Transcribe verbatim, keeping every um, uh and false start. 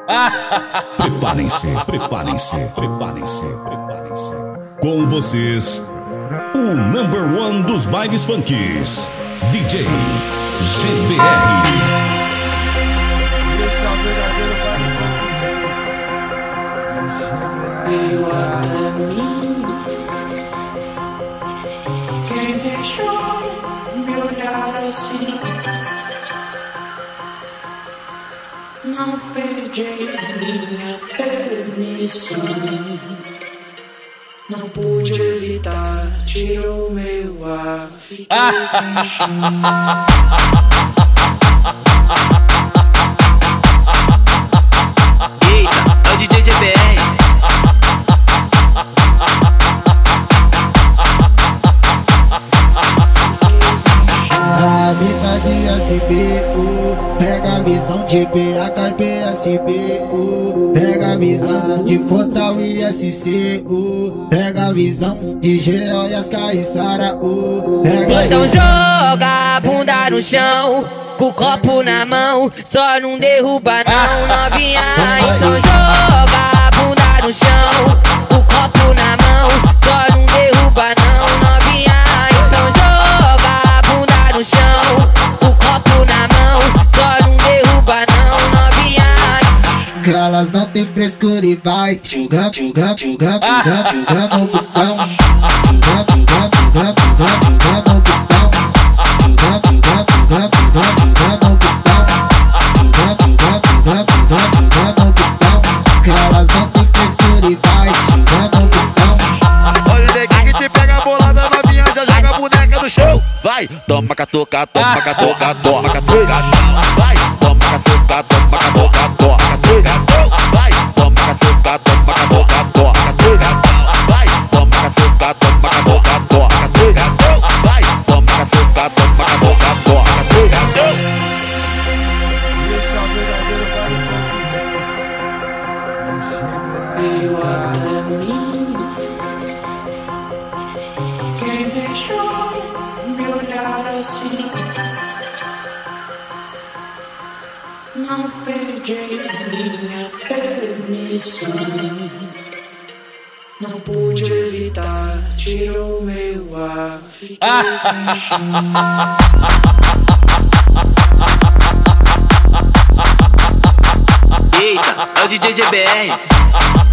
Preparem-se, preparem-se, preparem-se, preparem-se. Com vocês, o number one dos bailes funkies, D J G B R. Esse é o verdadeiro baile funk. Veio até mim, quem deixou me olhar assim. Não pedi minha permissão, não pude evitar, tirou meu ar, fiquei sem chão. Eita, é o D J G B R. A vida de S B U, pega a visão de B H B S B U, pega a visão de Fortal e S C U, pega a visão de G O e as Caissara U. Então joga a bunda no chão, com o copo na mão, só não derruba não, novinha. Então joga a bunda no chão, com o copo na mão, só não derruba não, novinha. Então joga a bunda no chão, com o copo na mão, só não derruba não, novinha. Que elas não tem frescura e vai joga, joga, joga, joga, joga no botão, joga, joga, joga, joga, joga no botão, joga, joga, joga, joga, joga no botão, joga, joga, joga, joga, joga no botão. Que elas não tem frescura e vai joga no botão. Olha o neguinho que te pega a bolada, novinha, já joga a boneca no chão. Vai, toma catuca, toma catuca, toma catuca. Vai, toma catuca, toma catuca, toma catuca. Vai, toma catuca, toma catuca, toma catuca. Vai, toma catuca, toma catuca, toma catuca. Vai, toma catuca, toma catuca, toma catuca. Esse é o verdadeiro baile funk. Veio até mim, quem deixou me olhar assim. Não pedi minha permissão, não pude evitar, tirou meu ar, fiquei sem chão. Eita, é o D J G B R.